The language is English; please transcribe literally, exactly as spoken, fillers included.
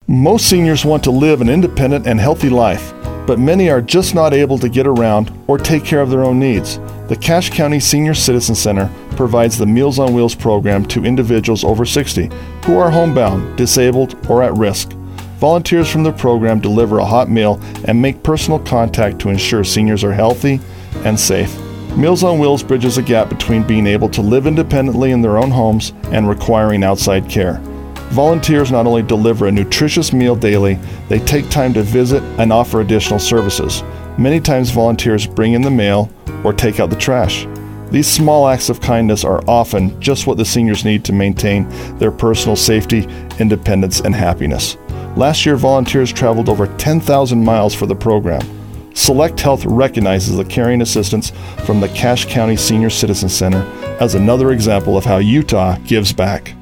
Most seniors want to live an independent and healthy life, but many are just not able to get around or take care of their own needs. The Cache County Senior Citizen Center provides the Meals on Wheels program to individuals over sixty who are homebound, disabled, or at risk. Volunteers from the program deliver a hot meal and make personal contact to ensure seniors are healthy and safe. Meals on Wheels bridges a gap between being able to live independently in their own homes and requiring outside care. Volunteers not only deliver a nutritious meal daily, they take time to visit and offer additional services. Many times volunteers bring in the mail or take out the trash. These small acts of kindness are often just what the seniors need to maintain their personal safety, independence, and happiness. Last year, volunteers traveled over ten thousand miles for the program. Select Health recognizes the caring assistance from the Cache County Senior Citizen Center as another example of how Utah gives back.